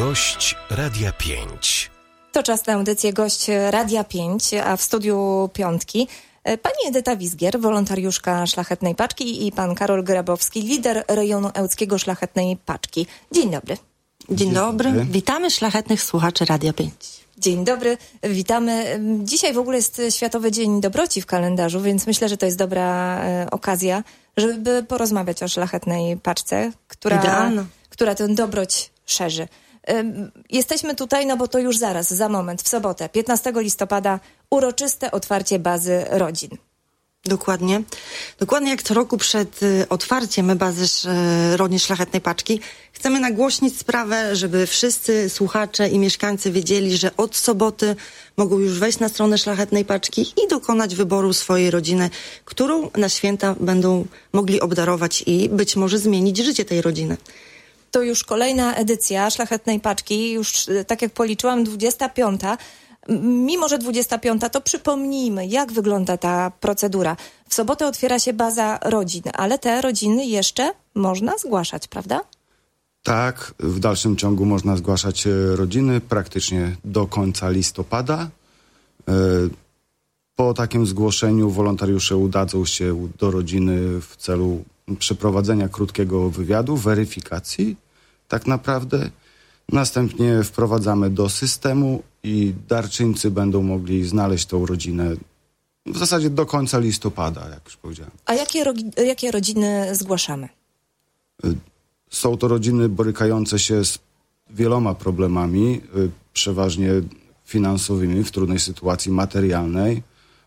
Gość Radia 5. To czas na audycję Gość Radia 5, a w studiu Piątki pani Edyta Wizgier, wolontariuszka Szlachetnej Paczki, i pan Karol Grabowski, lider rejonu ełckiego Szlachetnej Paczki. Dzień dobry. Dzień dobry. Witamy szlachetnych słuchaczy Radia 5. Dzień dobry, witamy. Dzisiaj w ogóle jest Światowy Dzień Dobroci w kalendarzu, więc myślę, że to jest dobra okazja, żeby porozmawiać o Szlachetnej Paczce, która tę dobroć szerzy. Jesteśmy tutaj, no bo to już zaraz, za moment, w sobotę, 15 listopada, uroczyste otwarcie bazy rodzin. Dokładnie. Dokładnie jak co roku przed otwarciem bazy rodzin Szlachetnej Paczki chcemy nagłośnić sprawę, żeby wszyscy słuchacze i mieszkańcy wiedzieli, że od soboty mogą już wejść na stronę Szlachetnej Paczki i dokonać wyboru swojej rodziny, którą na święta będą mogli obdarować i być może zmienić życie tej rodziny. To już kolejna edycja Szlachetnej Paczki, już tak jak policzyłam, 25. Mimo że 25, to przypomnijmy, jak wygląda ta procedura. W sobotę otwiera się baza rodzin, ale te rodziny jeszcze można zgłaszać, prawda? Tak, w dalszym ciągu można zgłaszać rodziny praktycznie do końca listopada. Po takim zgłoszeniu wolontariusze udadzą się do rodziny w celu przeprowadzenia krótkiego wywiadu, weryfikacji tak naprawdę. Następnie wprowadzamy do systemu i darczyńcy będą mogli znaleźć tą rodzinę w zasadzie do końca listopada, jak już powiedziałem. A jakie rodziny zgłaszamy? Są to rodziny borykające się z wieloma problemami, przeważnie finansowymi, w trudnej sytuacji materialnej.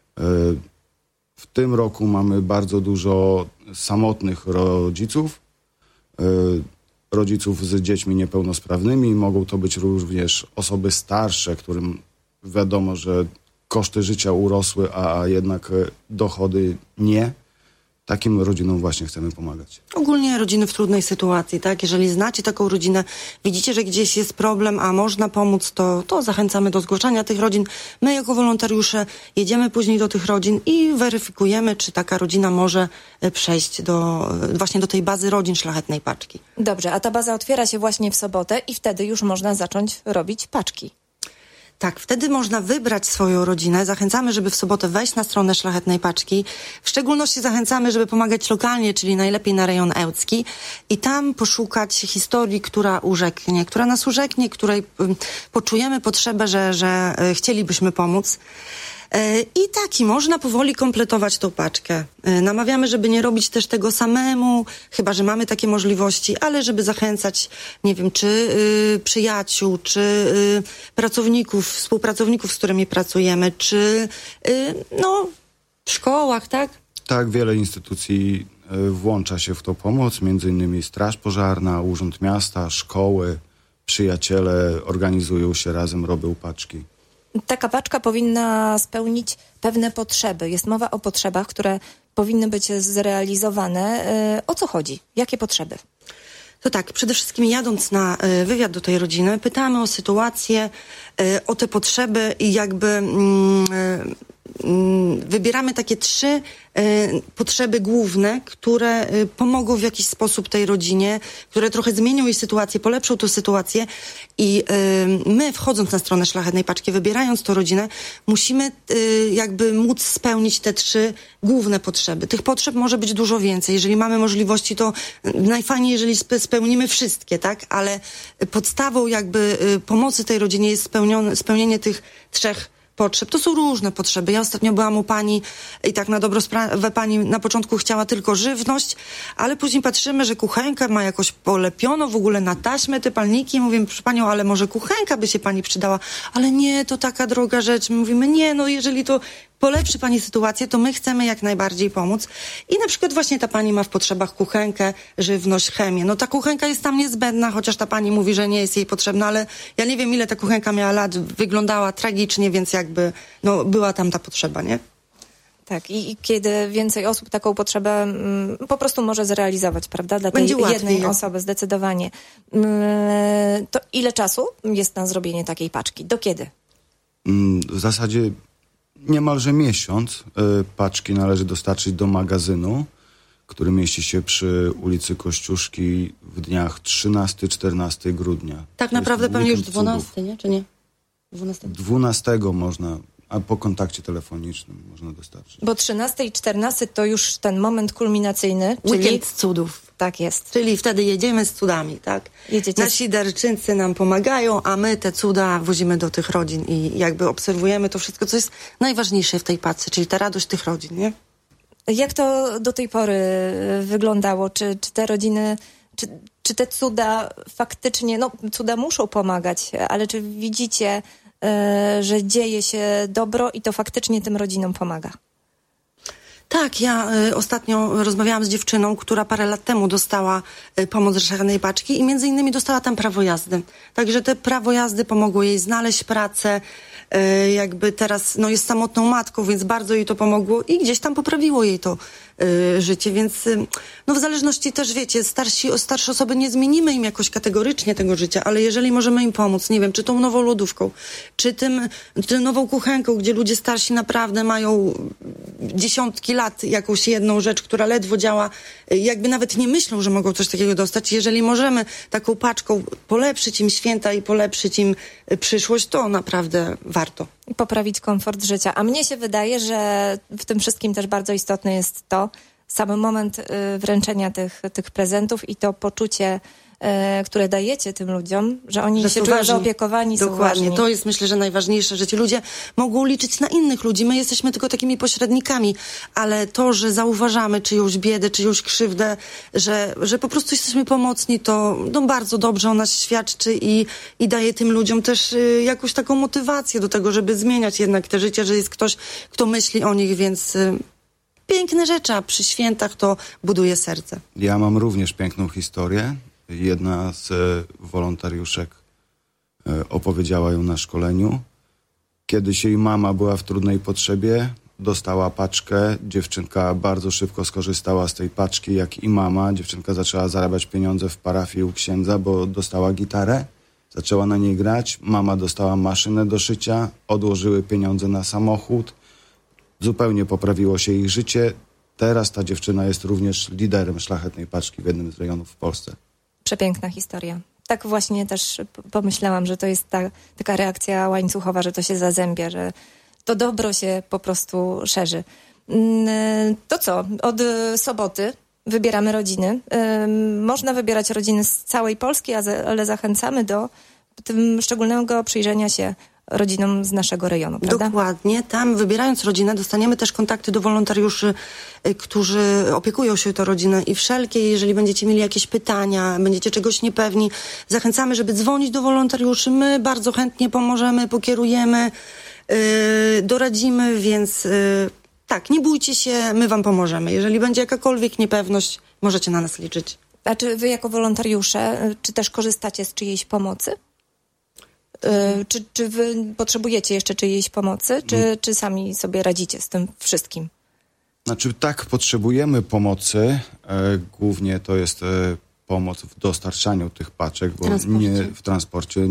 W tym roku mamy bardzo dużo samotnych rodziców, rodziców z dziećmi niepełnosprawnymi. Mogą to być również osoby starsze, którym wiadomo, że koszty życia urosły, a jednak dochody nie. Takim rodzinom właśnie chcemy pomagać. Ogólnie rodziny w trudnej sytuacji, tak? Jeżeli znacie taką rodzinę, widzicie, że gdzieś jest problem, a można pomóc, to zachęcamy do zgłaszania tych rodzin. My jako wolontariusze jedziemy później do tych rodzin i weryfikujemy, czy taka rodzina może przejść właśnie do tej bazy rodzin Szlachetnej Paczki. Dobrze, a ta baza otwiera się właśnie w sobotę i wtedy już można zacząć robić paczki. Tak, wtedy można wybrać swoją rodzinę. Zachęcamy, żeby w sobotę wejść na stronę Szlachetnej Paczki. W szczególności zachęcamy, żeby pomagać lokalnie, czyli najlepiej na rejon ełcki i tam poszukać historii, która nas urzeknie, której poczujemy potrzebę, że chcielibyśmy pomóc. I można powoli kompletować tą paczkę. Namawiamy, żeby nie robić też tego samemu, chyba że mamy takie możliwości, ale żeby zachęcać, nie wiem, czy przyjaciół, czy pracowników, współpracowników, z którymi pracujemy, czy w szkołach, tak? Tak, wiele instytucji włącza się w tą pomoc, między innymi Straż Pożarna, Urząd Miasta, szkoły, przyjaciele organizują się razem, robią paczki. Taka paczka powinna spełnić pewne potrzeby. Jest mowa o potrzebach, które powinny być zrealizowane. O co chodzi? Jakie potrzeby? To tak, przede wszystkim jadąc na wywiad do tej rodziny, pytamy o sytuację, o te potrzeby i wybieramy takie 3 potrzeby główne, które pomogą w jakiś sposób tej rodzinie, które trochę zmienią jej sytuację, polepszą tę sytuację i my, wchodząc na stronę Szlachetnej Paczki, wybierając tę rodzinę, musimy móc spełnić te 3 główne potrzeby. Tych potrzeb może być dużo więcej. Jeżeli mamy możliwości, to najfajniej, jeżeli spełnimy wszystkie, tak? Ale podstawą pomocy tej rodzinie jest spełnienie tych 3 potrzeb. To są różne potrzeby. Ja ostatnio byłam u pani i tak na dobrą sprawę pani na początku chciała tylko żywność, ale później patrzymy, że kuchenkę ma jakoś polepiono w ogóle na taśmę te palniki. Mówimy, proszę panią, ale może kuchenka by się pani przydała. Ale nie, to taka droga rzecz. My mówimy, nie, jeżeli to polepszy pani sytuację, to my chcemy jak najbardziej pomóc. I na przykład właśnie ta pani ma w potrzebach kuchenkę, żywność, chemię. Ta kuchenka jest tam niezbędna, chociaż ta pani mówi, że nie jest jej potrzebna, ale ja nie wiem, ile ta kuchenka miała lat, wyglądała tragicznie, więc była tam ta potrzeba, nie? Tak, i kiedy więcej osób taką potrzebę po prostu może zrealizować, prawda? Dla tej jednej osoby zdecydowanie. To ile czasu jest na zrobienie takiej paczki? Do kiedy? W zasadzie niemalże miesiąc. Paczki należy dostarczyć do magazynu, który mieści się przy ulicy Kościuszki w dniach 13-14 grudnia. Tak naprawdę pewnie już Weekend 12, cudów. nie? Czy nie? 12. 12 można, a po kontakcie telefonicznym można dostarczyć. Bo 13 i 14 to już ten moment kulminacyjny, czyli... Weekend cudów. Tak jest. Czyli wtedy jedziemy z cudami, tak? Jedziecie Nasi darczyńcy nam pomagają, a my te cuda wozimy do tych rodzin i jakby obserwujemy to wszystko, co jest najważniejsze w tej paczce, czyli ta radość tych rodzin, nie? Jak to do tej pory wyglądało? Czy te rodziny, czy te cuda faktycznie, no cuda muszą pomagać, ale czy widzicie, że dzieje się dobro i to faktycznie tym rodzinom pomaga? Tak, ja ostatnio rozmawiałam z dziewczyną, która parę lat temu dostała pomoc z szlachetnej paczki i między innymi dostała tam prawo jazdy. Także te prawo jazdy pomogło jej znaleźć pracę, jakby teraz no, jest samotną matką, więc bardzo jej to pomogło i gdzieś tam poprawiło jej to życie, więc no w zależności też, wiecie, starsze osoby nie zmienimy im jakoś kategorycznie tego życia, ale jeżeli możemy im pomóc, nie wiem, czy tą nową lodówką, czy tym nową kuchenką, gdzie ludzie starsi naprawdę mają dziesiątki lat jakąś jedną rzecz, która ledwo działa, jakby nawet nie myślą, że mogą coś takiego dostać. Jeżeli możemy taką paczką polepszyć im święta i polepszyć im przyszłość, to naprawdę warto. I poprawić komfort życia. A mnie się wydaje, że w tym wszystkim też bardzo istotne jest to, sam moment wręczenia tych prezentów i to poczucie, które dajecie tym ludziom, że oni się czują zaopiekowani, są Dokładnie. ważni. To jest, myślę, że najważniejsze, że ci ludzie mogą liczyć na innych ludzi. My jesteśmy tylko takimi pośrednikami, ale to, że zauważamy czyjąś biedę, czyjąś krzywdę, że po prostu jesteśmy pomocni, to no, bardzo dobrze o nas świadczy i daje tym ludziom też jakąś taką motywację do tego, żeby zmieniać jednak te życie, że jest ktoś, kto myśli o nich, więc piękne rzeczy, a przy świętach to buduje serce. Ja mam również piękną historię. Jedna z wolontariuszek opowiedziała ją na szkoleniu. Kiedyś jej mama była w trudnej potrzebie, dostała paczkę, dziewczynka bardzo szybko skorzystała z tej paczki, jak i mama. Dziewczynka zaczęła zarabiać pieniądze w parafii u księdza, bo dostała gitarę, zaczęła na niej grać, mama dostała maszynę do szycia, odłożyły pieniądze na samochód, zupełnie poprawiło się ich życie. Teraz ta dziewczyna jest również liderem szlachetnej paczki w jednym z rejonów w Polsce. Przepiękna historia. Tak właśnie też pomyślałam, że to jest taka reakcja łańcuchowa, że to się zazębia, że to dobro się po prostu szerzy. To co? Od soboty wybieramy rodziny. Można wybierać rodziny z całej Polski, ale zachęcamy do tym szczególnego przyjrzenia się rodzinom z naszego rejonu, prawda? Dokładnie. Tam, wybierając rodzinę, dostaniemy też kontakty do wolontariuszy, którzy opiekują się tą rodzinę i wszelkie, jeżeli będziecie mieli jakieś pytania, będziecie czegoś niepewni, zachęcamy, żeby dzwonić do wolontariuszy. My bardzo chętnie pomożemy, pokierujemy, doradzimy, więc tak, nie bójcie się, my wam pomożemy. Jeżeli będzie jakakolwiek niepewność, możecie na nas liczyć. A czy wy jako wolontariusze, czy też korzystacie z czyjejś pomocy? Czy wy potrzebujecie jeszcze czyjejś pomocy, czy sami sobie radzicie z tym wszystkim? Znaczy tak, potrzebujemy pomocy. Głównie to jest pomoc w dostarczaniu tych paczek, bo w transporcie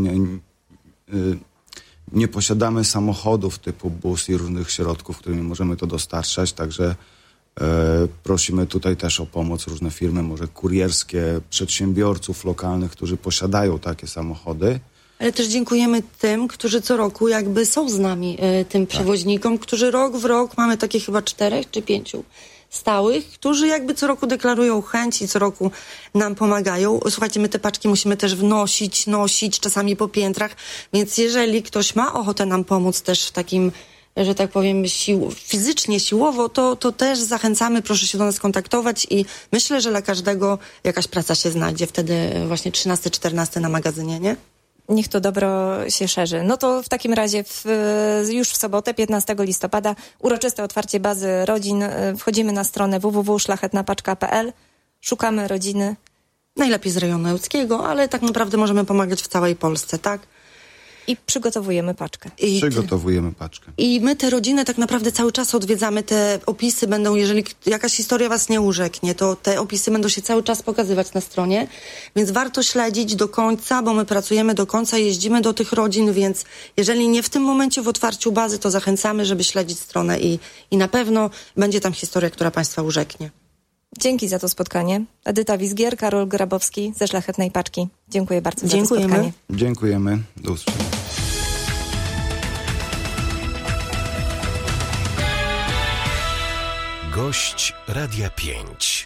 nie posiadamy samochodów typu bus i różnych środków, którymi możemy to dostarczać, także prosimy tutaj też o pomoc różne firmy, może kurierskie, przedsiębiorców lokalnych, którzy posiadają takie samochody. Ale też dziękujemy tym, którzy co roku jakby są z nami, tym przewoźnikom, którzy rok w rok, mamy takie chyba 4 czy 5 stałych, którzy jakby co roku deklarują chęć i co roku nam pomagają. Słuchajcie, my te paczki musimy też nosić, czasami po piętrach, więc jeżeli ktoś ma ochotę nam pomóc też w takim, że tak powiem, fizycznie, siłowo, to też zachęcamy, proszę się do nas kontaktować i myślę, że dla każdego jakaś praca się znajdzie wtedy właśnie 13-14 na magazynie, nie? Niech to dobro się szerzy. No to w takim razie już w sobotę, 15 listopada, uroczyste otwarcie bazy rodzin. Wchodzimy na stronę www.szlachetnapaczka.pl, szukamy rodziny. Najlepiej z rejonu ełckiego, ale tak naprawdę możemy pomagać w całej Polsce, tak? I przygotowujemy paczkę. Przygotowujemy paczkę. I my te rodziny tak naprawdę cały czas odwiedzamy. Te opisy będą, jeżeli jakaś historia was nie urzeknie, to te opisy będą się cały czas pokazywać na stronie, więc warto śledzić do końca, bo my pracujemy do końca, jeździmy do tych rodzin, więc jeżeli nie w tym momencie w otwarciu bazy, to zachęcamy, żeby śledzić stronę i na pewno będzie tam historia, która państwa urzeknie. Dzięki za to spotkanie. Edyta Wizgier, Karol Grabowski ze Szlachetnej Paczki. Dziękuję bardzo za to spotkanie. Dziękujemy. Do usłyszenia. Gość Radia 5.